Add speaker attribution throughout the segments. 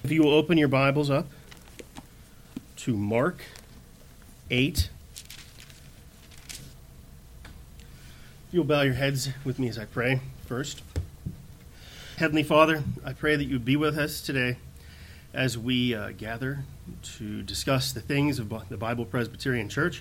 Speaker 1: If you will open your Bibles up to Mark 8. If you'll bow your heads with me as I pray first. Heavenly Father, I pray that you would be with us today as we gather to discuss the things of the Bible Presbyterian Church,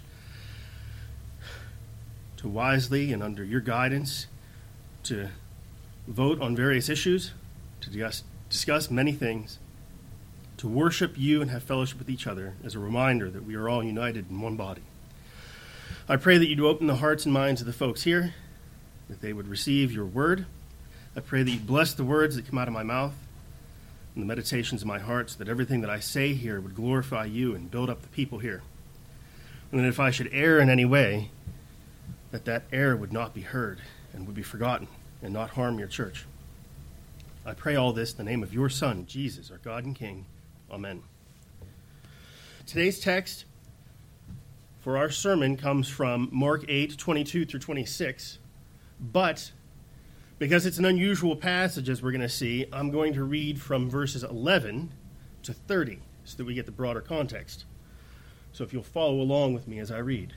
Speaker 1: to wisely and under your guidance to vote on various issues, to discuss many things, to worship you and have fellowship with each other as a reminder that we are all united in one body. I pray that you'd open the hearts and minds of the folks here, that they would receive your word. I pray that you bless the words that come out of my mouth and the meditations of my heart, so that everything that I say here would glorify you and build up the people here. And that if I should err in any way, that error would not be heard and would be forgotten and not harm your church. I pray all this in the name of your Son, Jesus, our God and King. Amen. Today's text for our sermon comes from Mark 8, 22 through 26, but because it's an unusual passage, as we're going to see, I'm going to read from verses 11 to 30 so that we get the broader context. So if you'll follow along with me as I read.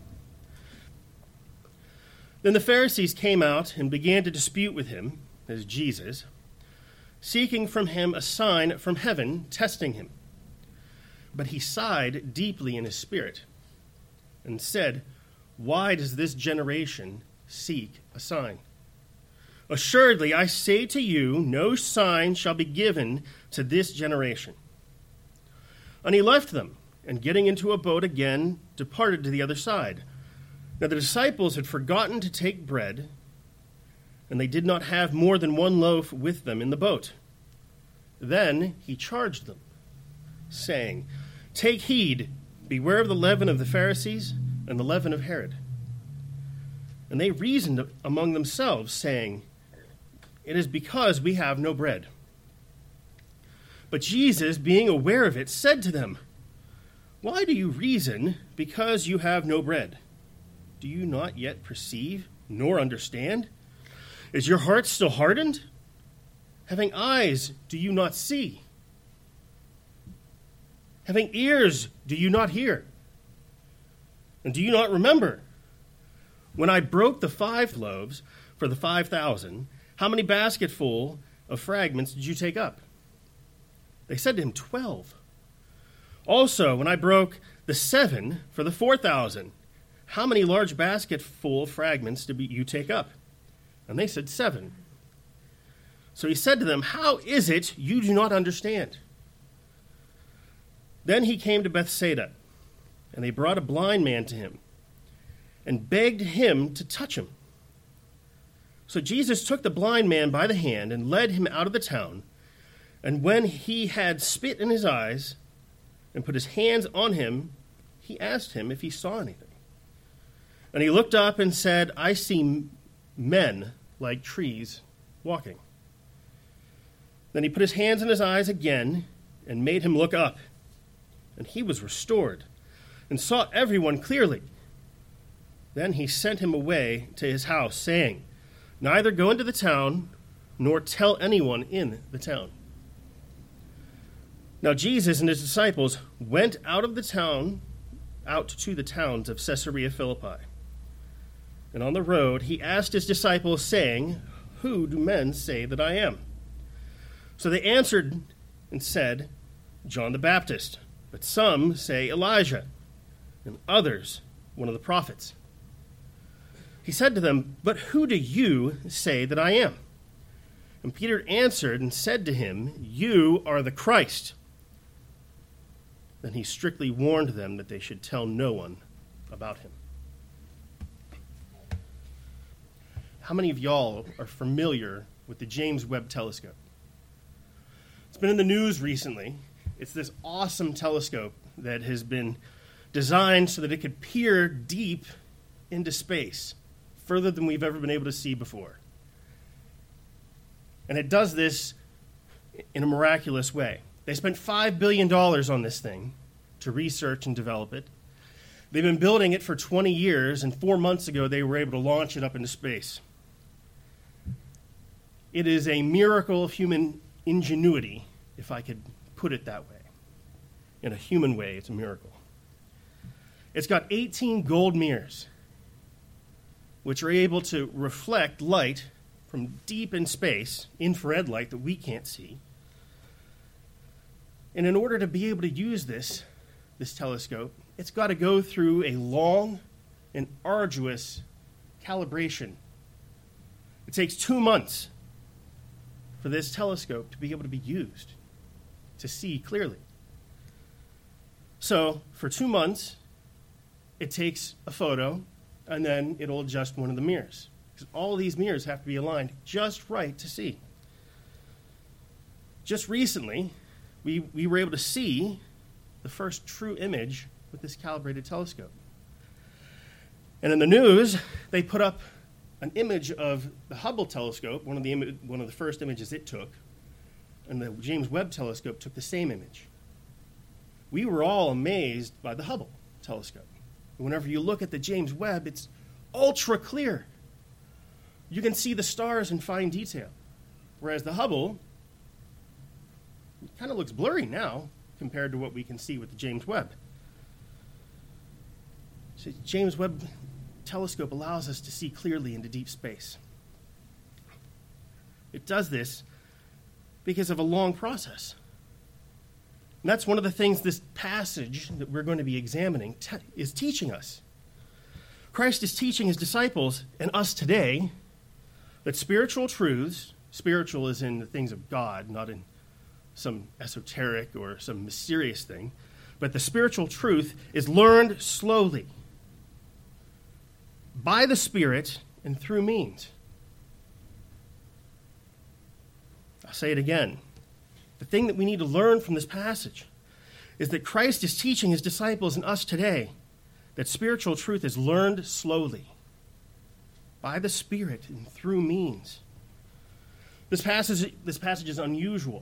Speaker 1: Then the Pharisees came out and began to dispute with him, as Jesus, seeking from him a sign from heaven, testing him. But he sighed deeply in his spirit and said, "Why does this generation seek a sign? Assuredly, I say to you, no sign shall be given to this generation." And he left them, and getting into a boat again, departed to the other side. Now the disciples had forgotten to take bread, and they did not have more than one loaf with them in the boat. Then he charged them, saying, "Take heed, beware of the leaven of the Pharisees and the leaven of Herod." And they reasoned among themselves, saying, "It is because we have no bread." But Jesus, being aware of it, said to them, "Why do you reason because you have no bread? Do you not yet perceive nor understand? Is your heart still hardened? Having eyes, do you not see? Having ears, do you not hear? And do you not remember? When I broke the 5 loaves for the 5,000, how many basketful of fragments did you take up?" They said to him, 12. "Also, when I broke the 7 for the 4,000, how many large basketful of fragments did you take up?" And they said, 7. So he said to them, "How is it you do not understand?" Then he came to Bethsaida, and they brought a blind man to him, and begged him to touch him. So Jesus took the blind man by the hand and led him out of the town. And when he had spit in his eyes and put his hands on him, he asked him if he saw anything. And he looked up and said, "I see men like trees walking." Then he put his hands in his eyes again and made him look up. And he was restored and saw everyone clearly. Then he sent him away to his house, saying, "Neither go into the town, nor tell anyone in the town." Now Jesus and his disciples went out to the towns of Caesarea Philippi. And on the road he asked his disciples, saying, "Who do men say that I am?" So they answered and said, "John the Baptist, but some say Elijah, and others one of the prophets." He said to them, "But who do you say that I am?" And Peter answered and said to him, "You are the Christ." Then he strictly warned them that they should tell no one about him. How many of y'all are familiar with the James Webb Telescope? It's been in the news recently. It's this awesome telescope that has been designed so that it could peer deep into space, further than we've ever been able to see before. And it does this in a miraculous way. They spent $5 billion on this thing to research and develop it. They've been building it for 20 years, and 4 months ago they were able to launch it up into space. It is a miracle of human ingenuity, if I could put it that way. In a human way, it's a miracle. It's got 18 gold mirrors, which are able to reflect light from deep in space, infrared light that we can't see. And in order to be able to use this telescope, it's got to go through a long and arduous calibration. It takes 2 months for this telescope to be able to be used to see clearly. So, for 2 months, it takes a photo, and then it'll adjust one of the mirrors. Because all of these mirrors have to be aligned just right to see. Just recently, we were able to see the first true image with this calibrated telescope. And in the news, they put up an image of the Hubble telescope, one of the first images it took, and the James Webb telescope took the same image. We were all amazed by the Hubble telescope. Whenever you look at the James Webb, it's ultra clear. You can see the stars in fine detail. Whereas the Hubble kind of looks blurry now compared to what we can see with the James Webb. So the James Webb telescope allows us to see clearly into deep space. It does this because of a long process. And that's one of the things this passage that we're going to be examining is teaching us. Christ is teaching his disciples and us today that spiritual truths, spiritual is in the things of God, not in some esoteric or some mysterious thing, but the spiritual truth is learned slowly by the Spirit and through means. I'll say it again. The thing that we need to learn from this passage is that Christ is teaching his disciples and us today that spiritual truth is learned slowly by the Spirit and through means. This passage is unusual.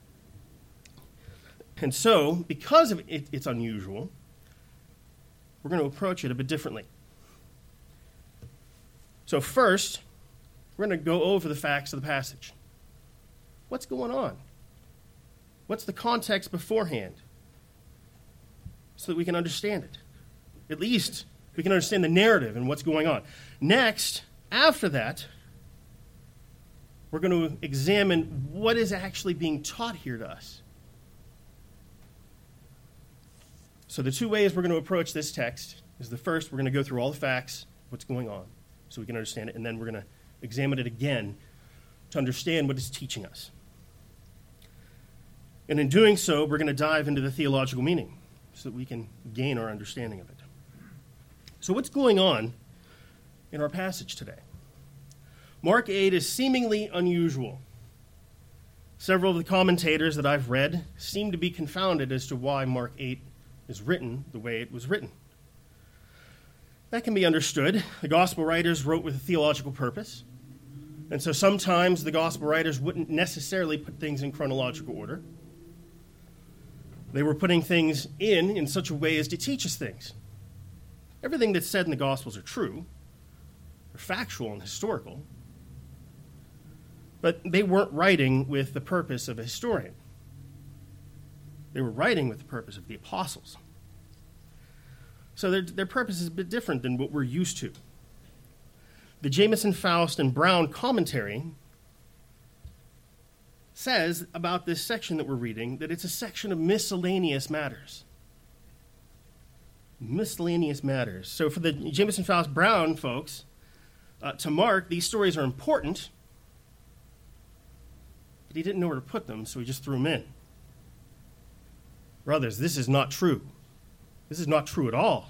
Speaker 1: And so, because of it's unusual, we're going to approach it a bit differently. So first, we're going to go over the facts of the passage. What's going on? What's the context beforehand? So that we can understand it. At least we can understand the narrative and what's going on. Next, after that, we're going to examine what is actually being taught here to us. So the two ways we're going to approach this text is the first, we're going to go through all the facts, what's going on, so we can understand it, and then we're going to examine it again to understand what it's teaching us. And in doing so, we're going to dive into the theological meaning so that we can gain our understanding of it. So what's going on in our passage today? Mark 8 is seemingly unusual. Several of the commentators that I've read seem to be confounded as to why Mark 8 is written the way it was written. That can be understood. The gospel writers wrote with a theological purpose, and so sometimes the gospel writers wouldn't necessarily put things in chronological order. They were putting things in such a way as to teach us things. Everything that's said in the Gospels are true, they're factual and historical, but they weren't writing with the purpose of a historian. They were writing with the purpose of the apostles. So their purpose is a bit different than what we're used to. The Jamieson, Faust, and Brown commentary says about this section that we're reading that it's a section of miscellaneous matters. Miscellaneous matters. So for the Jamieson, Faust, Brown folks, to Mark, these stories are important, but he didn't know where to put them, so he just threw them in. Brothers, this is not true. This is not true at all.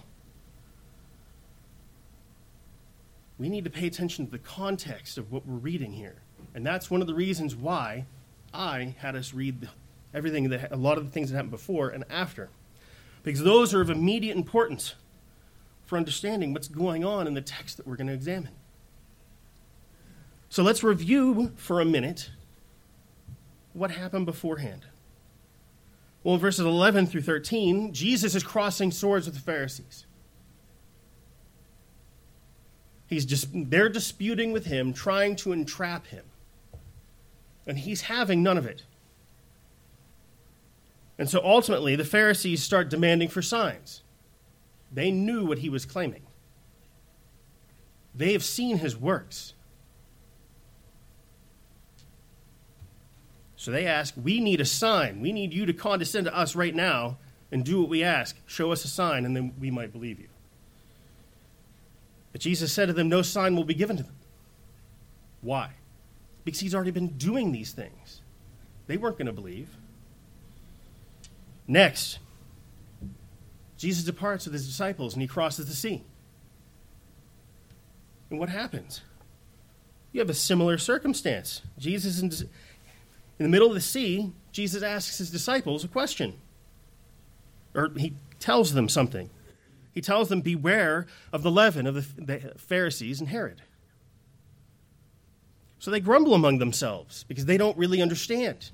Speaker 1: We need to pay attention to the context of what we're reading here. And that's one of the reasons why I had us read a lot of the things that happened before and after. Because those are of immediate importance for understanding what's going on in the text that we're going to examine. So let's review for a minute what happened beforehand. Well, in verses 11 through 13, Jesus is crossing swords with the Pharisees. They're disputing with him, trying to entrap him. And he's having none of it. And so ultimately, the Pharisees start demanding for signs. They knew what he was claiming. They have seen his works. So they ask, we need a sign. We need you to condescend to us right now and do what we ask. Show us a sign, and then we might believe you. But Jesus said to them, no sign will be given to them. Why? Because he's already been doing these things. They weren't going to believe. Next, Jesus departs with his disciples and he crosses the sea. And what happens? You have a similar circumstance. Jesus in the middle of the sea, Jesus asks his disciples a question. Or he tells them something. He tells them, beware of the leaven of the Pharisees and Herod. So they grumble among themselves because they don't really understand.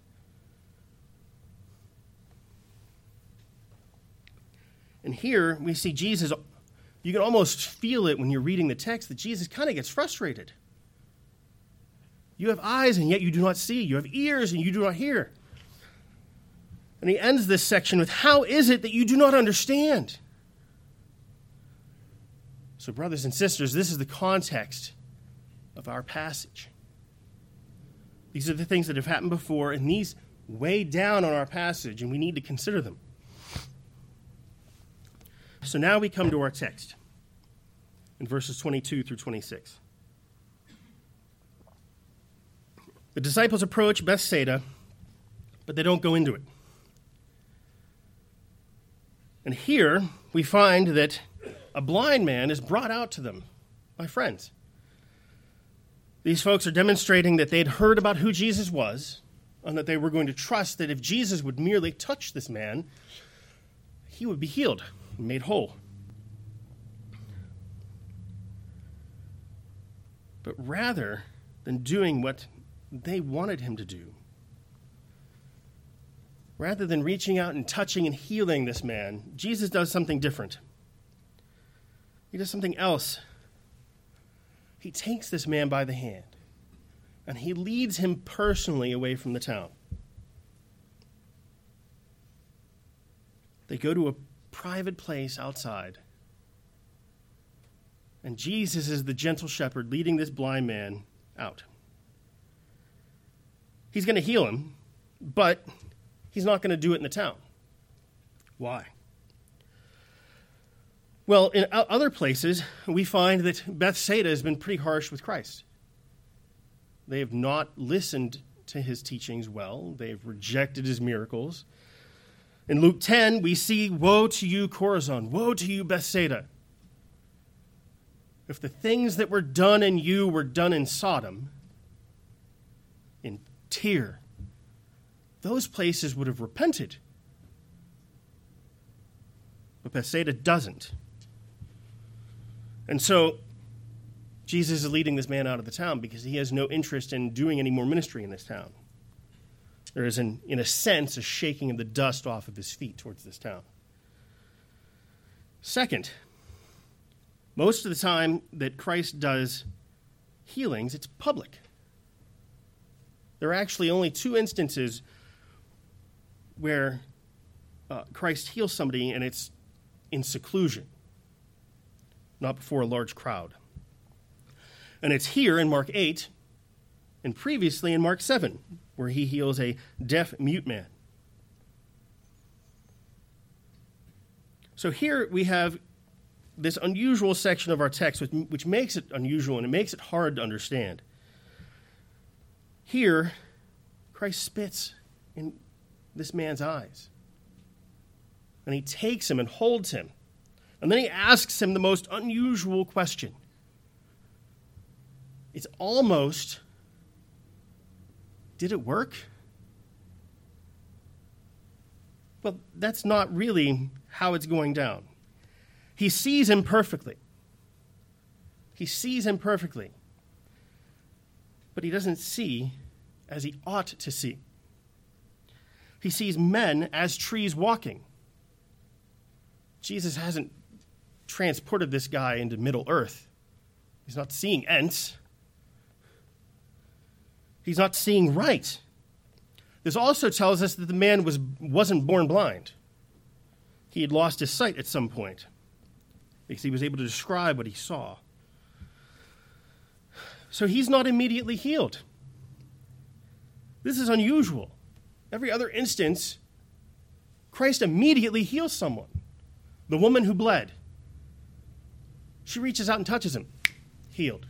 Speaker 1: And here we see Jesus, you can almost feel it when you're reading the text, that Jesus kind of gets frustrated. You have eyes and yet you do not see. You have ears and you do not hear. And he ends this section with, how is it that you do not understand? So brothers and sisters, this is the context of our passage. These are the things that have happened before, and these weigh down on our passage, and we need to consider them. So now we come to our text in verses 22 through 26. The disciples approach Bethsaida, but they don't go into it. And here we find that a blind man is brought out to them by friends. These folks are demonstrating that they'd heard about who Jesus was and that they were going to trust that if Jesus would merely touch this man, he would be healed and made whole. But rather than doing what they wanted him to do, rather than reaching out and touching and healing this man, Jesus does something different. He does something else. He takes this man by the hand, and he leads him personally away from the town. They go to a private place outside, and Jesus is the gentle shepherd leading this blind man out. He's going to heal him, but he's not going to do it in the town. Why? Well, in other places, we find that Bethsaida has been pretty harsh with Christ. They have not listened to his teachings well. They have rejected his miracles. In Luke 10, we see, woe to you, Chorazin, woe to you, Bethsaida. If the things that were done in you were done in Sodom, in Tyre, those places would have repented. But Bethsaida doesn't. And so Jesus is leading this man out of the town because he has no interest in doing any more ministry in this town. There is, in a sense, a shaking of the dust off of his feet towards this town. Second, most of the time that Christ does healings, it's public. There are actually only 2 instances where Christ heals somebody and it's in seclusion, not before a large crowd. And it's here in Mark 8 and previously in Mark 7, where he heals a deaf mute man. So here we have this unusual section of our text, which makes it unusual and it makes it hard to understand. Here, Christ spits in this man's eyes. And he takes him and holds him. And then he asks him the most unusual question. It's almost, did it work? Well, that's not really how it's going down. He sees him perfectly. He sees him perfectly. But he doesn't see as he ought to see. He sees men as trees walking. Jesus hasn't transported this guy into Middle Earth. He's not seeing Ents. He's not seeing right. This also tells us that the man wasn't born blind. He had lost his sight at some point because he was able to describe what he saw. So he's not immediately healed. This is unusual. Every other instance, Christ immediately heals someone. The woman who bled, she reaches out and touches him, healed.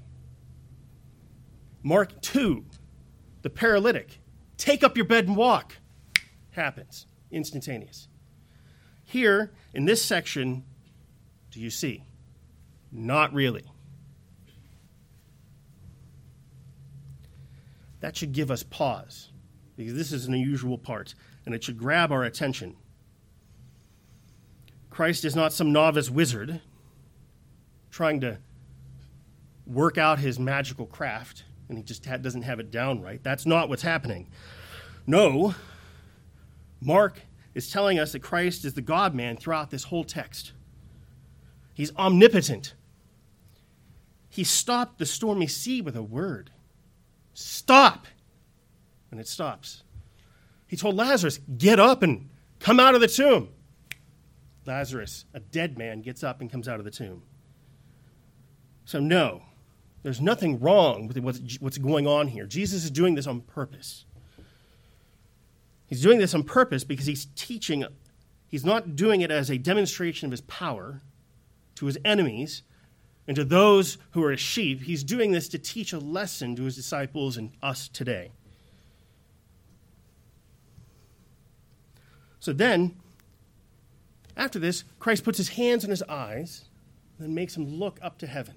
Speaker 1: Mark 2, the paralytic, take up your bed and walk, happens, instantaneous. Here, in this section, do you see? Not really. That should give us pause, because this is an unusual part, and it should grab our attention. Christ is not some novice wizard trying to work out his magical craft, and he just doesn't have it down right. That's not what's happening. No, Mark is telling us that Christ is the God-man throughout this whole text. He's omnipotent. He stopped the stormy sea with a word. Stop! And it stops. He told Lazarus, get up and come out of the tomb. Lazarus, a dead man, gets up and comes out of the tomb. So no, there's nothing wrong with what's going on here. Jesus is doing this on purpose. He's doing this on purpose because he's teaching. He's not doing it as a demonstration of his power to his enemies and to those who are his sheep. He's doing this to teach a lesson to his disciples and us today. So then, after this, Christ puts his hands on his eyes and then makes him look up to heaven.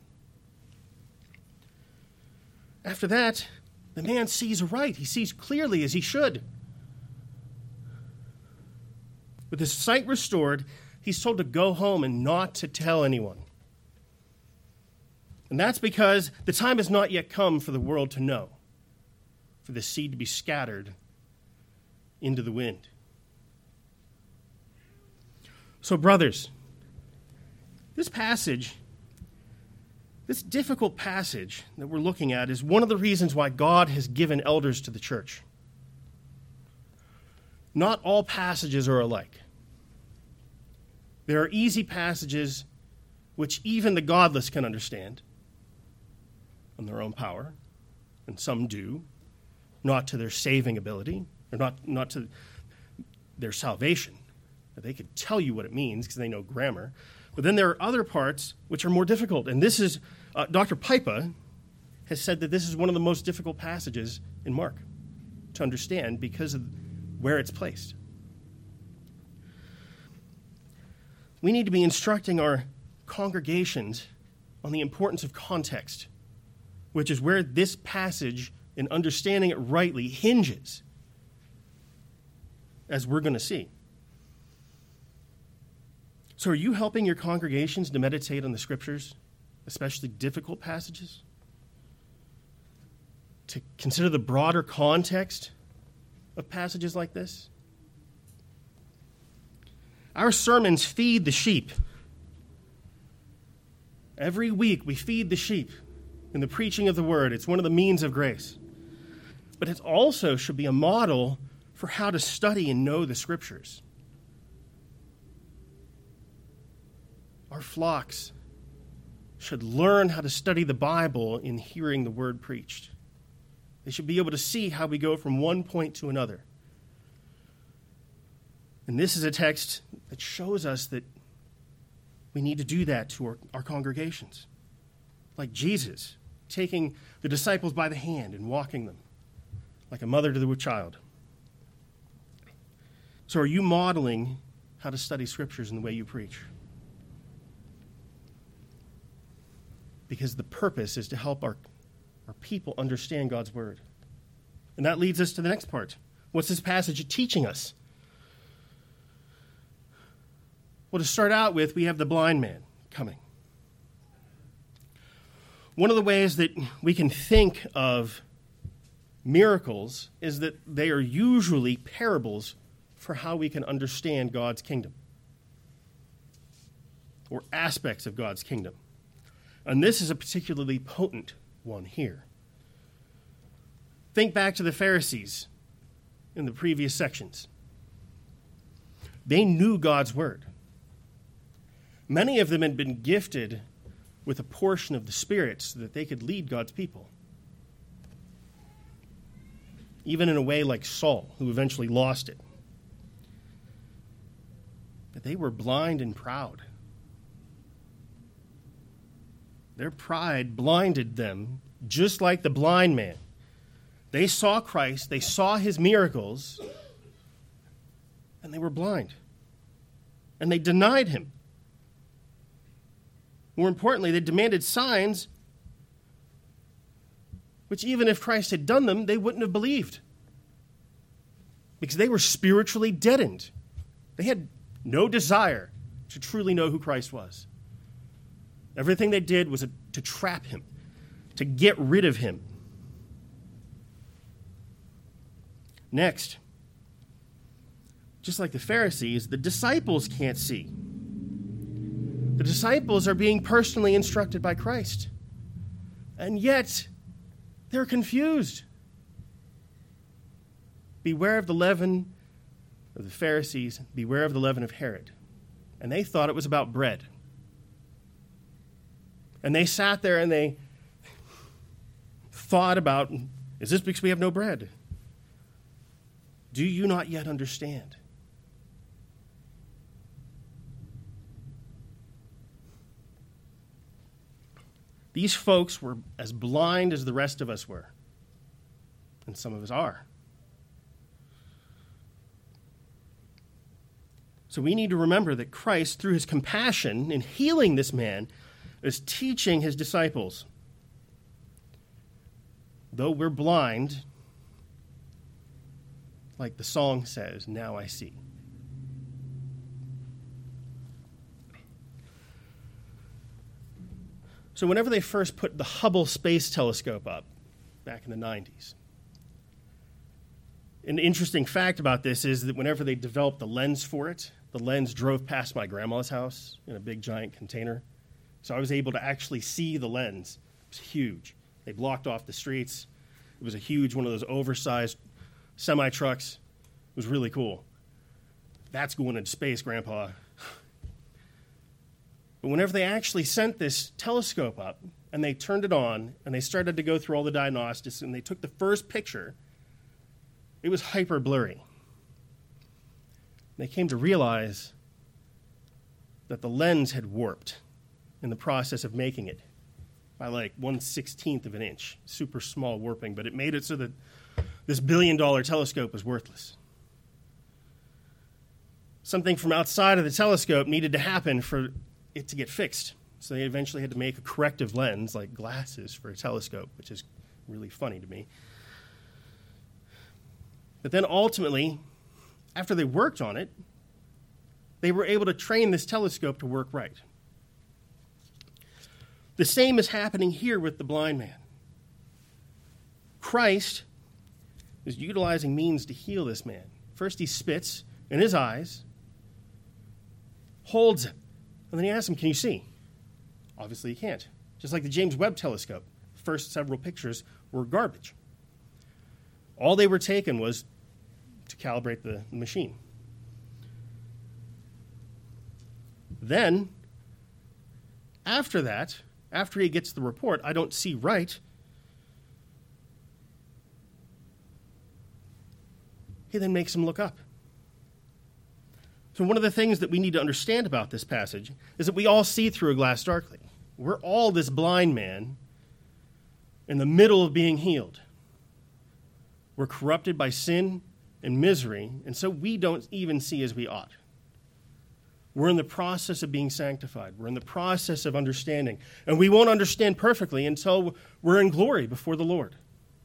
Speaker 1: After that, the man sees right. He sees clearly as he should. With his sight restored, he's told to go home and not to tell anyone. And that's because the time has not yet come for the world to know, for the seed to be scattered into the wind. So, brothers, this passage, this difficult passage that we're looking at is one of the reasons why God has given elders to the church. Not all passages are alike. There are easy passages which even the godless can understand on their own power, and some do, not to their saving ability, or not to their salvation. They could tell you what it means because they know grammar. But then there are other parts which are more difficult. And this is, Dr. Pipa has said that this is one of the most difficult passages in Mark to understand because of where it's placed. We need to be instructing our congregations on the importance of context, which is where this passage and understanding it rightly hinges, as we're going to see. So are you helping your congregations to meditate on the Scriptures, especially difficult passages? To consider the broader context of passages like this? Our sermons feed the sheep. Every week we feed the sheep in the preaching of the Word. It's one of the means of grace. But it also should be a model for how to study and know the Scriptures. Our flocks should learn how to study the Bible in hearing the Word preached. They should be able to see how we go from one point to another. And this is a text that shows us that we need to do that to our congregations. Like Jesus, taking the disciples by the hand and walking them like a mother to the child. So are you modeling how to study Scriptures in the way you preach? Because the purpose is to help our people understand God's Word. And that leads us to the next part. What's this passage teaching us? Well, to start out with, we have the blind man coming. One of the ways that we can think of miracles is that they are usually parables for how we can understand God's kingdom or aspects of God's kingdom. And this is a particularly potent one here. Think back to the Pharisees in the previous sections. They knew God's word. Many of them had been gifted with a portion of the Spirit so that they could lead God's people. Even in a way like Saul, who eventually lost it. But they were blind and proud. Their pride blinded them, just like the blind man. They saw Christ, they saw his miracles, and they were blind. And they denied him. More importantly, they demanded signs, which even if Christ had done them, they wouldn't have believed. Because they were spiritually deadened. They had no desire to truly know who Christ was. Everything they did was to trap him, to get rid of him. Next, just like the Pharisees, the disciples can't see. The disciples are being personally instructed by Christ. And yet, they're confused. Beware of the leaven of the Pharisees. Beware of the leaven of Herod. And they thought it was about bread. And they sat there and they thought about, is this because we have no bread? Do you not yet understand? These folks were as blind as the rest of us were. And some of us are. So we need to remember that Christ, through his compassion in healing this man, is teaching his disciples. Though we're blind, like the song says, now I see. So whenever they first put the Hubble Space Telescope up, back in the 90s, an interesting fact about this is that whenever they developed the lens for it, the lens drove past my grandma's house in a big giant container. So I was able to actually see the lens. It was huge. They blocked off the streets. It was a huge, one of those oversized semi-trucks. It was really cool. That's going into space, Grandpa. But whenever they actually sent this telescope up, and they turned it on, and they started to go through all the diagnostics, and they took the first picture, it was hyper blurry. They came to realize that the lens had warped in the process of making it by like 1/16 of an inch. Super small warping, but it made it so that this billion-dollar telescope was worthless. Something from outside of the telescope needed to happen for it to get fixed. So they eventually had to make a corrective lens, like glasses for a telescope, which is really funny to me. But then ultimately, after they worked on it, they were able to train this telescope to work right. The same is happening here with the blind man. Christ is utilizing means to heal this man. First, he spits in his eyes, holds him, and then he asks him, can you see? Obviously he can't. Just like the James Webb telescope. The first several pictures were garbage. All they were taken was to calibrate the machine. Then, after that, after he gets the report, I don't see right, he then makes him look up. So one of the things that we need to understand about this passage is that we all see through a glass darkly. We're all this blind man in the middle of being healed. We're corrupted by sin and misery, and so we don't even see as we ought. We're in the process of being sanctified. We're in the process of understanding. And we won't understand perfectly until we're in glory before the Lord.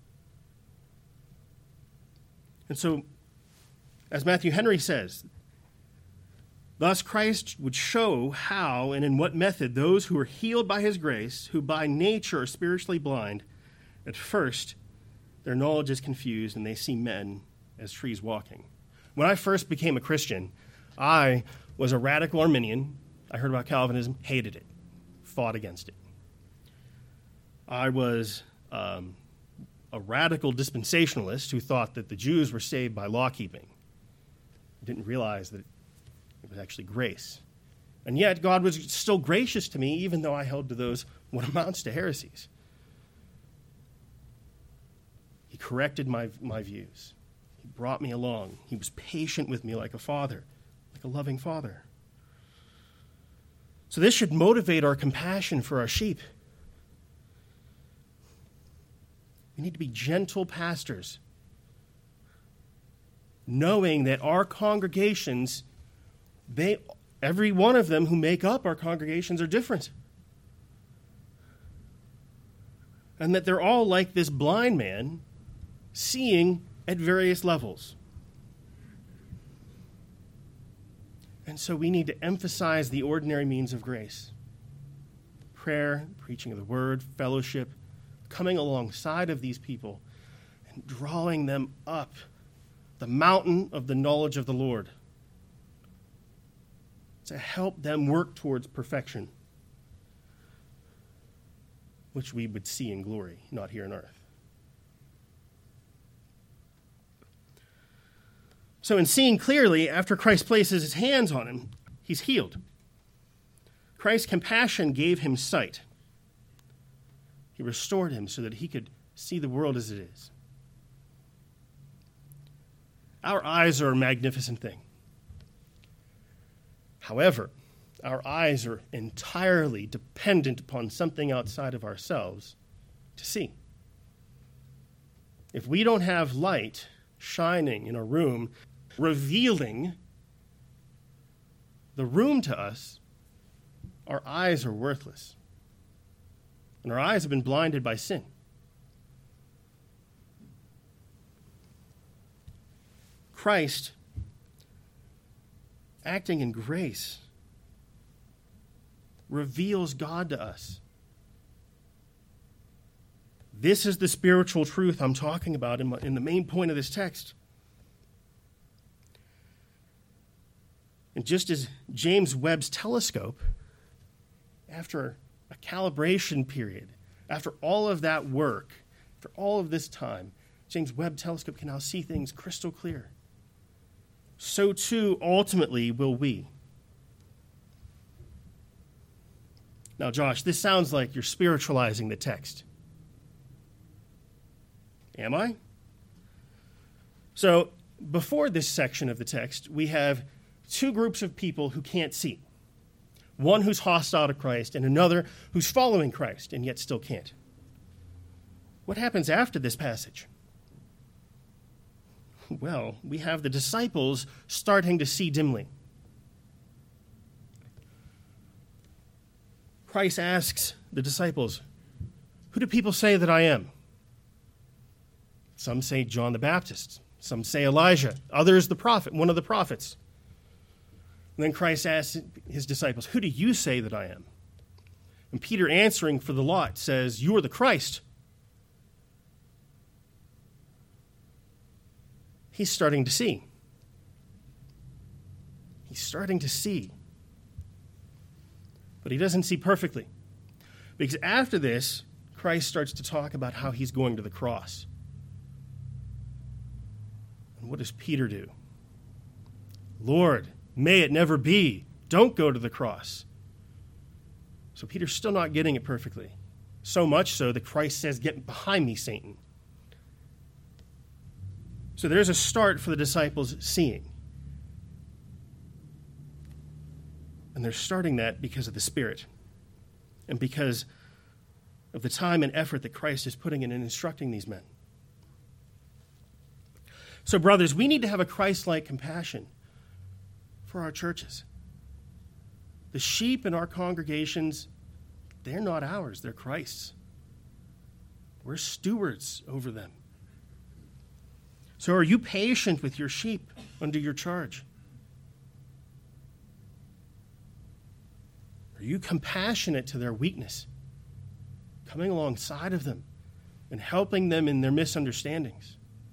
Speaker 1: And so, as Matthew Henry says, thus Christ would show how and in what method those who are healed by his grace, who by nature are spiritually blind, at first their knowledge is confused and they see men as trees walking. When I first became a Christian, I was a radical Arminian. I heard about Calvinism, hated it, fought against it. I was a radical dispensationalist who thought that the Jews were saved by law-keeping. He didn't realize that it was actually grace. And yet, God was still gracious to me, even though I held to those what amounts to heresies. He corrected my views. He brought me along. He was patient with me like a father, like a loving father. So this should motivate our compassion for our sheep. We need to be gentle pastors, knowing that our congregations, every one of them who make up our congregations are different. And that they're all like this blind man, seeing at various levels. And so we need to emphasize the ordinary means of grace. Prayer, preaching of the word, fellowship, coming alongside of these people and drawing them up the mountain of the knowledge of the Lord to help them work towards perfection, which we would see in glory, not here on earth. So in seeing clearly, after Christ places his hands on him, he's healed. Christ's compassion gave him sight. He restored him so that he could see the world as it is. Our eyes are a magnificent thing. However, our eyes are entirely dependent upon something outside of ourselves to see. If we don't have light shining in a room, revealing the room to us, our eyes are worthless. And our eyes have been blinded by sin. Christ, acting in grace, reveals God to us. This is the spiritual truth I'm talking about in the main point of this text. And just as James Webb's telescope, after a calibration period, after all of that work, after all of this time, James Webb telescope can now see things crystal clear. So too, ultimately, will we. Now, Josh, this sounds like you're spiritualizing the text. Am I? So, before this section of the text, we have two groups of people who can't see. One who's hostile to Christ and another who's following Christ and yet still can't. What happens after this passage? Well, we have the disciples starting to see dimly. Christ asks the disciples, "Who do people say that I am?" Some say John the Baptist. Some say Elijah. Others the prophet, one of the prophets. And then Christ asks his disciples, "Who do you say that I am?" And Peter, answering for the lot, says, "You are the Christ." He's starting to see. He's starting to see. But he doesn't see perfectly. Because after this, Christ starts to talk about how he's going to the cross. And what does Peter do? "Lord, may it never be. Don't go to the cross." So Peter's still not getting it perfectly. So much so that Christ says, "Get behind me, Satan." So there's a start for the disciples seeing. And they're starting that because of the Spirit and because of the time and effort that Christ is putting in instructing these men. So, brothers, we need to have a Christ-like compassion for our churches. The sheep in our congregations, they're not ours, they're Christ's. We're stewards over them. So are you patient with your sheep under your charge? Are you compassionate to their weakness, coming alongside of them and helping them in their misunderstandings?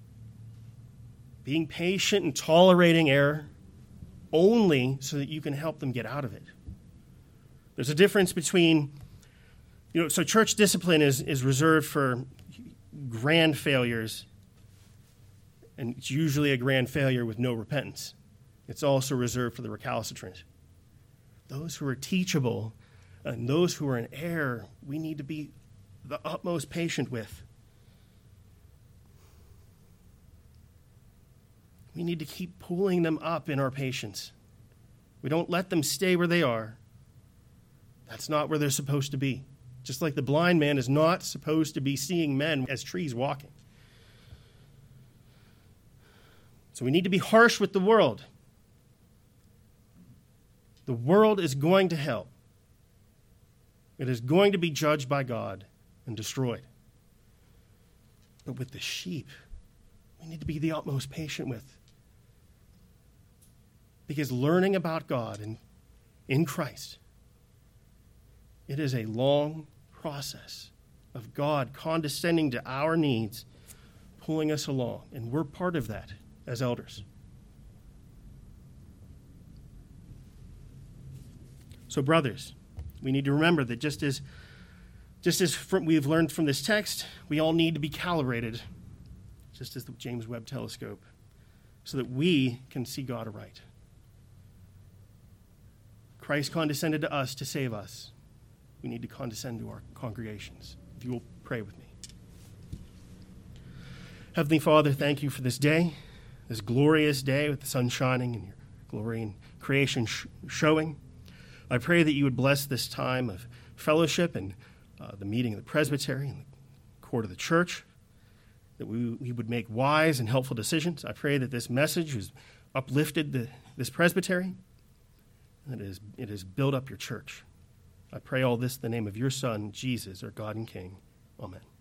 Speaker 1: Being patient and tolerating error only so that you can help them get out of it. There's a difference between, so church discipline is reserved for grand failures, and it's usually a grand failure with no repentance. It's also reserved for the recalcitrant. Those who are teachable and those who are in error, we need to be the utmost patient with. We need to keep pulling them up in our patience. We don't let them stay where they are. That's not where they're supposed to be. Just like the blind man is not supposed to be seeing men as trees walking. So we need to be harsh with the world. The world is going to hell. It is going to be judged by God and destroyed. But with the sheep, we need to be the utmost patient with. Because learning about God and in Christ, it is a long process of God condescending to our needs, pulling us along. And we're part of that as elders. So, brothers, we need to remember that just as we've learned from this text, we all need to be calibrated, just as the James Webb Telescope, so that we can see God aright. Christ condescended to us to save us. We need to condescend to our congregations. If you will pray with me. Heavenly Father, thank you for this day, this glorious day with the sun shining and your glory and creation showing. I pray that you would bless this time of fellowship and the meeting of the presbytery and the court of the church, that we would make wise and helpful decisions. I pray that this message has uplifted this presbytery, and it has built up your church. I pray all this in the name of your Son, Jesus, our God and King. Amen.